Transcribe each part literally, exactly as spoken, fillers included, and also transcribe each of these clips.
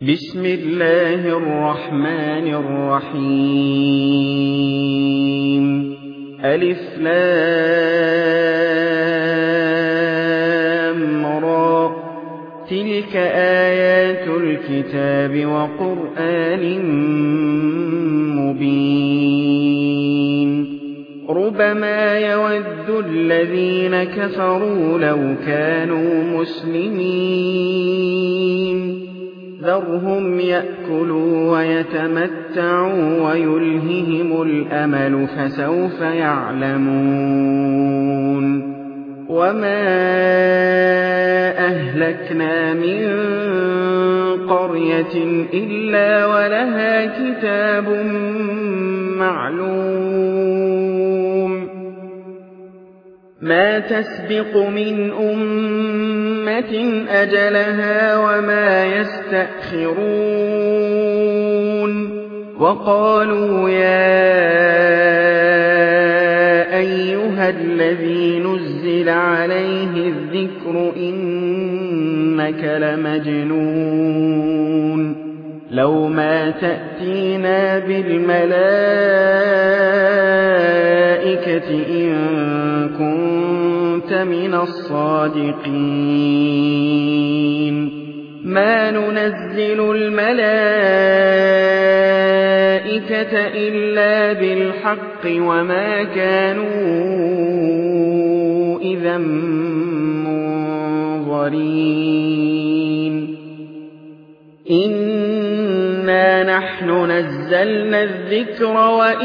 بسم الله الرحمن الرحيم ألف لام را تلك آيات الكتاب وقرآن مبين ربما يود الذين كفروا لو كانوا مسلمين ذرهم يأكلوا ويتمتعوا ويلههم الأمل فسوف يعلمون وما أهلكنا من قرية إلا ولها كتاب معلوم ما تسبق من أمة أجلها وما يستأخرون وقالوا يا أيها الذي نزل عليه الذكر إنك لمجنون لو ما تأتينا بالملائكة إن كنت من الصادقين ما ننزل الملائكة إلا بالحق وما كانوا إذا منظرين إنا نحن نزلنا الذكر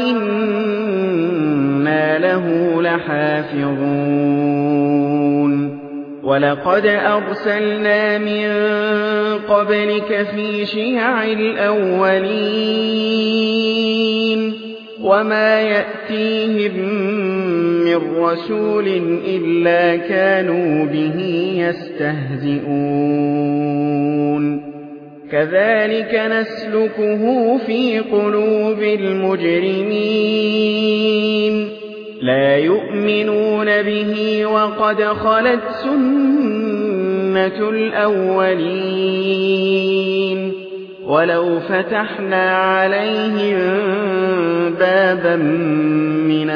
وإنا له لحافظون ولقد أرسلنا من قبلك في شيع الأولين وما يأتيهم من رسول إلا كانوا به يستهزئون كذلك نسلكه في قلوب المجرمين لا يؤمنون به وقد خلت سنة الأولين ولو فتحنا عليهم بابا من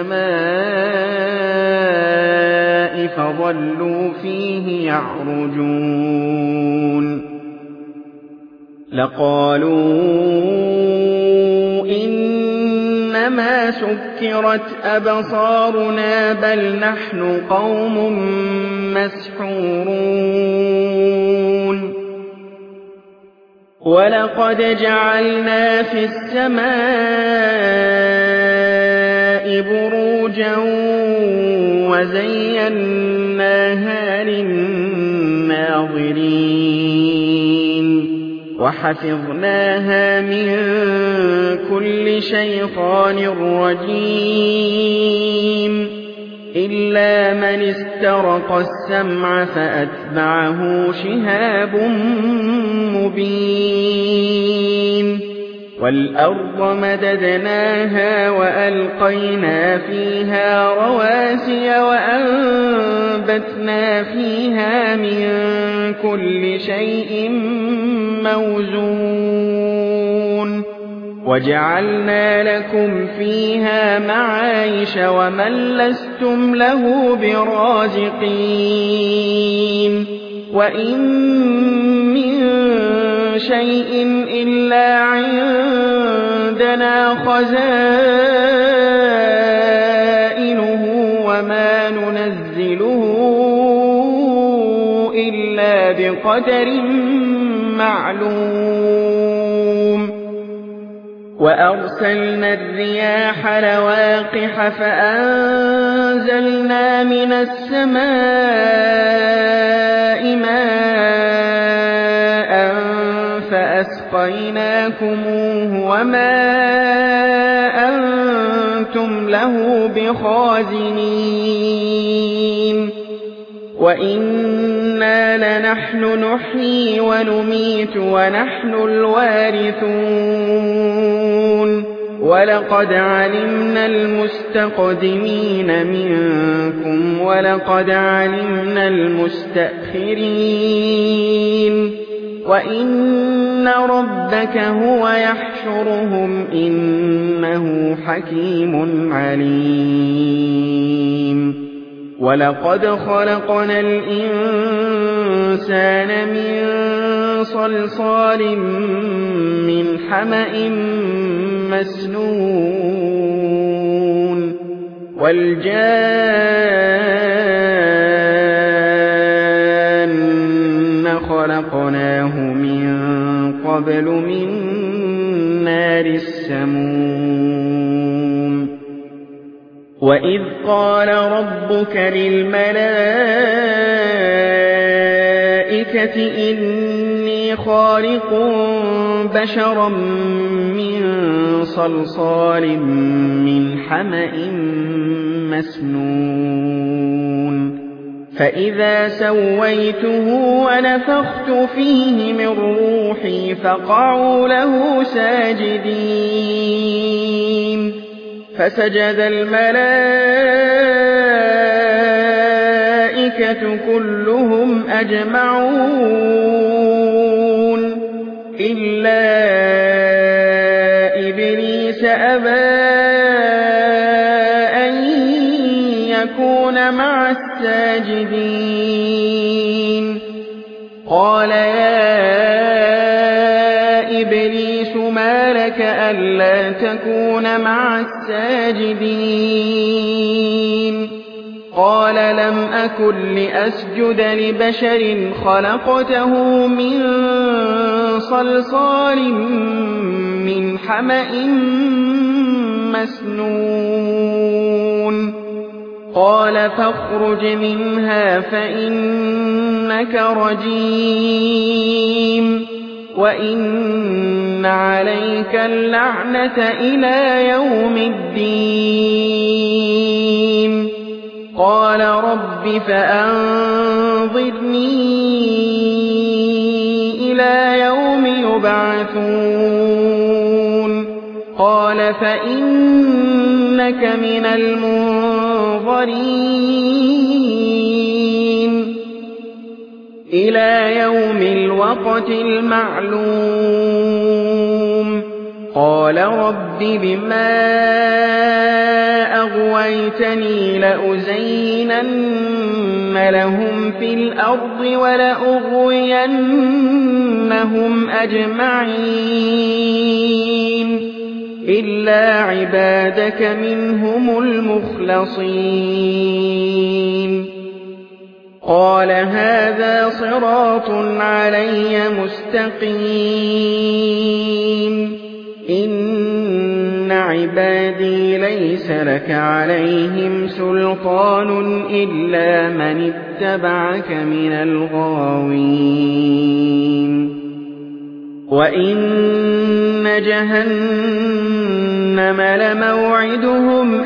السماء فظلوا فيه يعرجون لقالوا إنما سكرت أبصارنا بل نحن قوم مسحورون ولقد جعلنا في السماء بروجا وزيناها للناظرين وحفظناها من كل شيطان رجيم إلا من استرق السمع فأتبعه شهاب مبين والأرض مددناها وألقينا فيها رواسي وأنبتنا فيها من كل شيء موزون وجعلنا لكم فيها معايش ومن لستم له برازقين وإن من شيء إلا عندنا خزائنه وما ننزله إلا بقدر معلوم وأرسلنا الرياح لواقح فأنزلنا من السماء ماء فأسقيناكموه وما أنتم له بخازنين وإنا لنحن نحيي ونميت ونحن الوارثون ولقد علمنا المستقدمين منكم ولقد علمنا المستأخرين وإن ربك هو يحشرهم إنه حكيم عليم ولقد خلقنا الإنسان من صلصال من حمأ مسنون والجان خلقناه من قبل من نار السموم وإذ قال ربك للملائكة إني خالق بشرا من صلصال من حمأ مسنون فإذا سويته ونفخت فيه من روحي فقعوا له ساجدين فسجد الملائكة كلهم أجمعون إلا إبليس أبى أن يكون مع الساجدين قال يا إبليس ما لك ألا تكون مع الساجدين قال لم أكن لأسجد لبشر خلقته من صلصال من حمأ مسنون قال فاخرج منها فإنك رجيم وإن عليك اللعنة إلى يوم الدين قال رب فأنظرني إلى يوم يبعثون قال فإنك من المنظرين إلى يوم الوقت المعلوم قال رب بما أغويتني لأزينن لهم في الأرض ولأغوينهم أجمعين إلا عبادك منهم المخلصين قال هذا صراط علي مستقيم إن عبادي ليس لك عليهم سلطان إلا من اتبعك من الغاوين وإن جهنم لموعدهم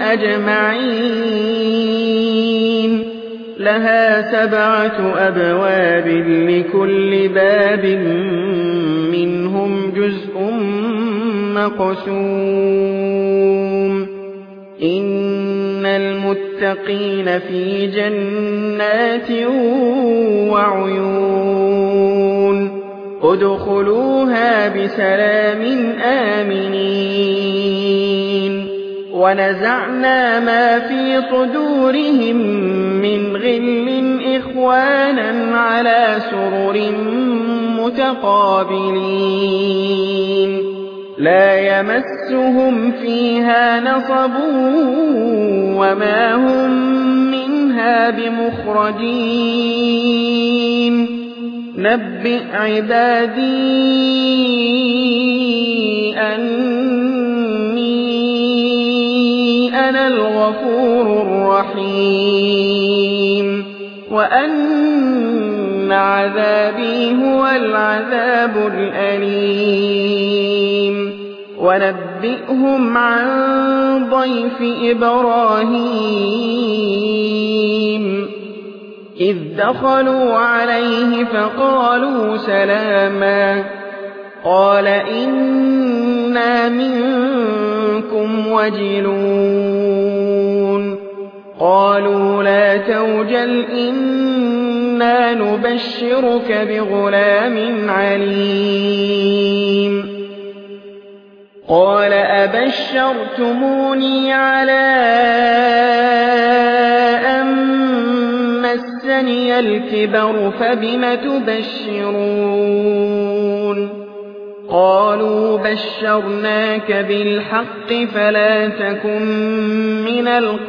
أجمعين لها سبعة أبواب لكل باب منهم جزء مقسوم إن المتقين في جنات وعيون ادخلوها بسلام آمنين ونزعنا ما في صدورهم من غل إخوانا على سرر متقابلين لا يمسهم فيها نصب وما هم منها بمخرجين نبئ عبادي أني أنا الغفور الرحيم وأن عذابي هو العذاب الأليم ونبئهم عن ضيف إبراهيم إذ دخلوا عليه فقالوا سلاما قال إنا منكم وجلون قالوا لا توجل إنا نبشرك بغلام عليم قال أبشرتموني على أن مسني الكبر فبم تبشرون قالوا بشرناك بالحق فلا تكن من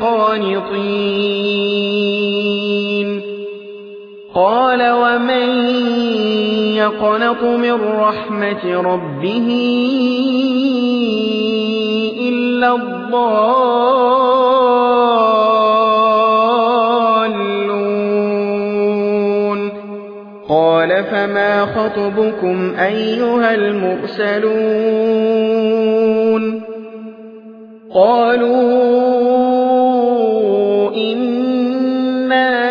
القانطين قال ومن يقنط من رحمة ربه إلا الضالون قال فما خطبكم أيها المرسلون قالوا إنا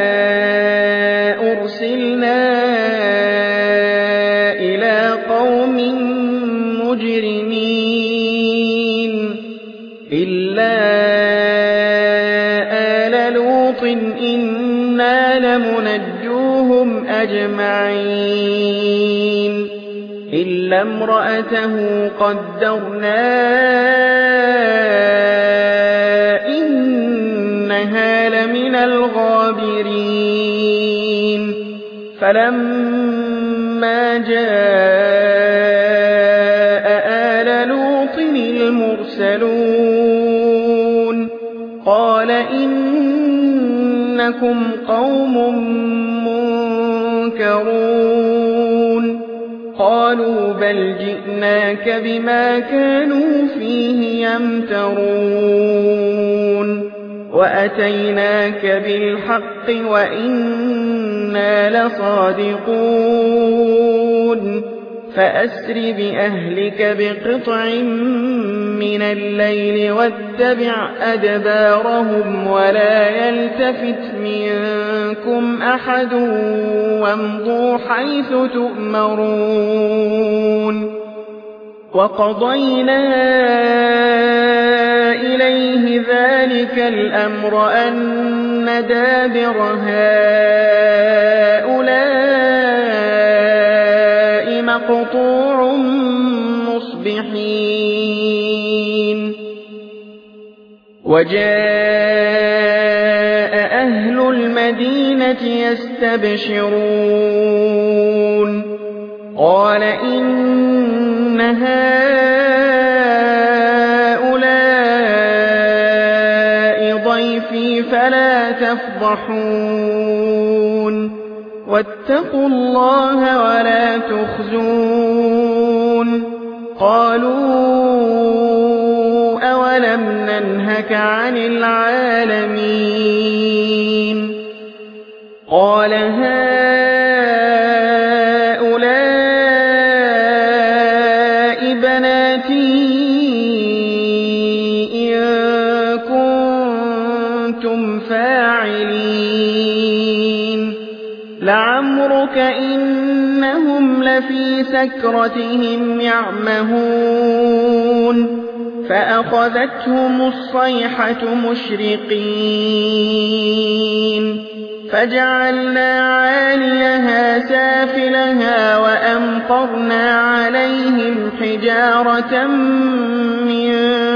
أرسلنا إلى قوم مجرمين إلا آل لوط إنا لمنجوهم أجمعين إلا امرأته قدرنا إنها لمن الغابرين فلما جاء آل لوط المرسلون قال إنكم قوم منكرون قالوا بل جئناك بما كانوا فيه يمترون وأتيناك بالحق وإنا لصادقون فأسر بأهلك بقطع من الليل واتبع أدبارهم ولا يلتفت منكم أحد وامضوا حيث تؤمرون وقضينا إليه ذلك الأمر أن دابر هؤلاء مقطوع مصبحين وجاء أهل المدينة يستبشرون قال إن هؤلاء ضيفي فلا تفضحون واتقوا الله ولا تخزون قالوا أولم ننهك عن العالمين قال هؤلاء بناتي إن كنتم فاعلين لعمرك إنهم لفي سكرتهم يعمهون فأخذتهم الصيحة مشرقين فجعلنا عاليها سافلها وأمطرنا عليهم حجارة من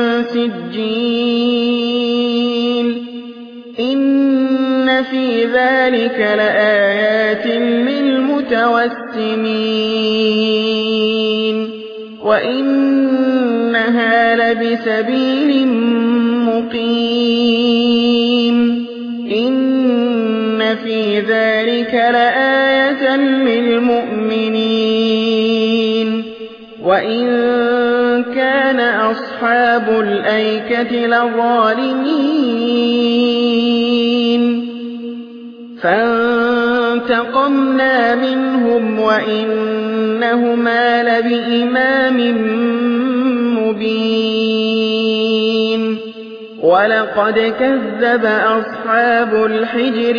سجيل إن في ذلك لآيات للمتوسمين وإنها لبسبيل مقيم إن في ذلك لآية للمؤمنين وإن كان أصحاب الأيكة لظالمين فانتقمنا منهم وإنهما لبإمام مبين ولقد كذب أصحاب الحجر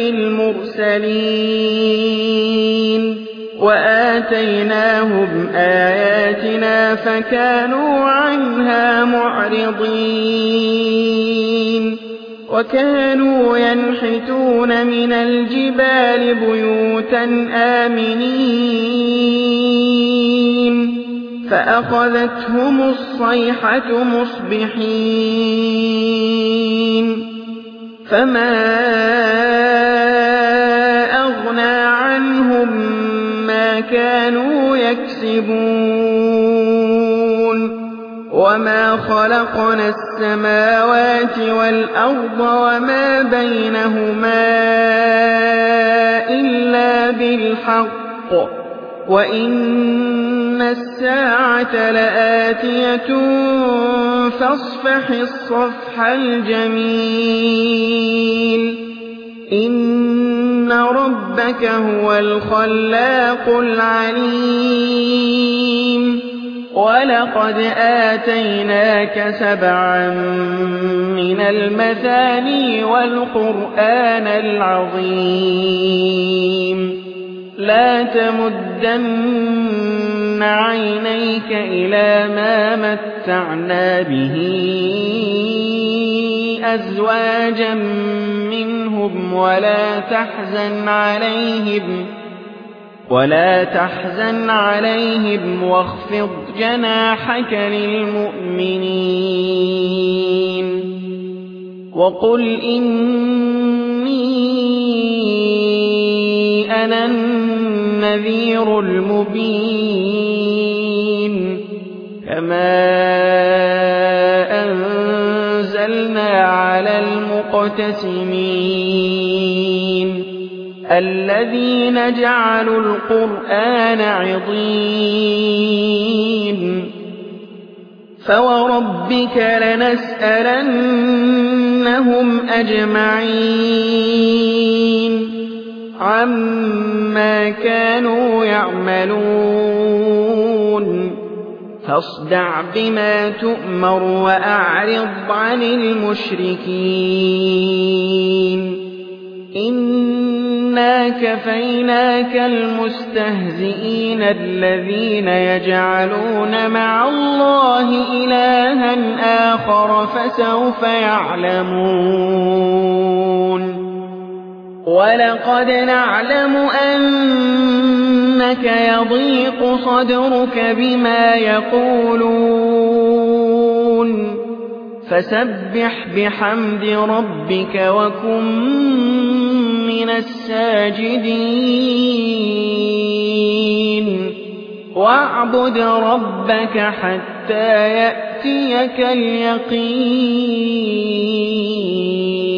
المرسلين وآتيناهم آياتنا فكانوا عنها معرضين وكانوا ينحتون من الجبال بيوتا آمنين فأخذتهم الصيحة مصبحين فما أغنى عنهم ما كانوا يكسبون وما خلقنا السماوات والأرض وما بينهما إلا بالحق وإن الساعة لآتية فاصفح الصفح الجميل إن ربك هو الخلاق العليم ولقد آتيناك سبعا من المثاني والقرآن العظيم لا تمدن عينيك إلى ما متعنا به أزواجا منهم ولا تحزن عليهم ولا تحزن عليهم واخفض جناحك للمؤمنين وقل إني أنا النذير المبين كما أنزلنا على المقتسمين الذين جعلوا القرآن عضين فوربك لنسألنهم أجمعين عما كانوا يعملون فاصدع بما تؤمر وأعرض عن المشركين إنا كفيناك المستهزئين الذين يجعلون مع الله إلها آخر فسوف يعلمون ولقد نعلم أنك يضيق صدرك بما يقولون فسبح بحمد ربك وكن من الساجدين واعبد ربك حتى يأتيك اليقين